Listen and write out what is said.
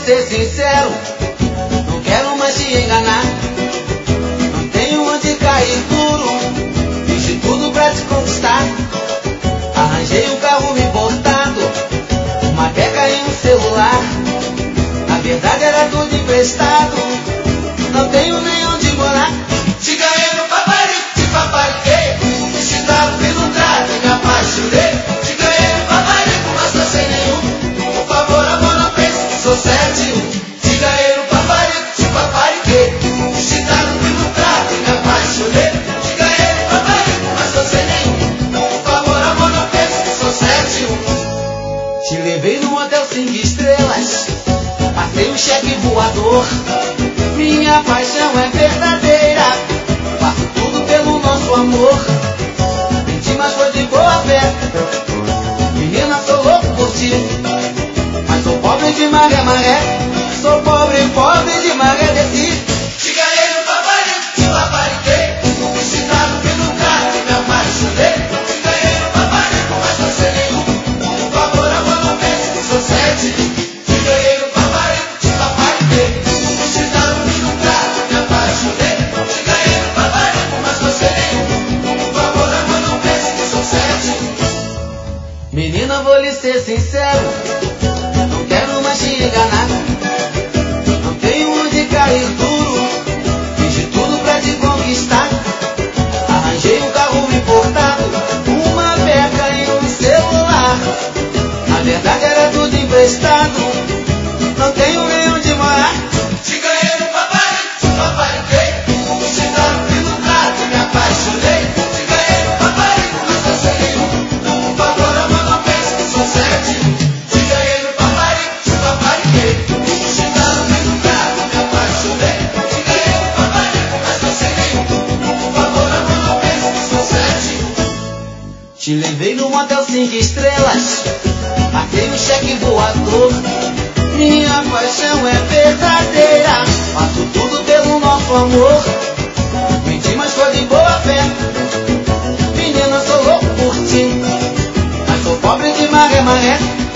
ser sincero, não quero mais te enganar. Não tenho onde cair duro, fiz de tudo pra te conquistar. Arranjei um carro importado, uma beca e um celular. Na verdade era tudo emprestado, não tenho nem onde morar. Te ganhei no paparico, te papariquei, te dado pelo trato e me apaixonei. Te ganhei no paparico, mas tô sem nenhum. Por favor, amor, não pense que sou 71. Te ganhei no paparico, te papariquei, te dado pelo trato e me apaixonei. Te ganhei no paparico, mas tô sem nenhum. Por favor, amor, não pense que sou 71. Te levei num hotel 5 estrelas, passei um cheque voador. Minha paixão é verdadeira, faço tudo pelo nosso amor. Menti, mas foi de boa fé. Menina, sou louco por ti, mas sou pobre de maré, maré. Sou pobre, pobre de maré desci. Te ganhei no paparico, te papariquei, te dado pelo trato e me apaixonei. Te ganhei no paparico, mas tô sem nenhum. Por favor, amor, não pense que sou 7. Te ganhei no paparico, te papariquei, te dado pelo trato e me apaixonei. Te ganhei no paparico, mas tô sem nenhum. Por favor, amor, não pense que sou 7. Menina, vou lhe ser sincero, não quero mais te enganar. Não tenho onde cair duro, fiz de tudo pra te conquistar. Arranjei um carro importado, uma beca e um celular. Na verdade era tudo emprestado, não tenho nem onde morar. Te ganhei no paparico, te papariquei, te dado pelo trato e me apaixonei. Te ganhei no paparico, mas tô sem nenhum. Por favor, amor, não pense que sou 7. Te ganhei no paparico, te papariquei, te dado pelo trato e me apaixonei. Te ganhei no paparico, mas tô sem nenhum. Por favor, amor, não pense que sou 7. Te levei num hotel 5 estrelas, passei um cheque voador. Minha paixão é verdadeira, faço tudo pelo nosso amor. Menti, mas foi de boa fé. Menina, sou louco por ti, mas sou pobre de maré, maré.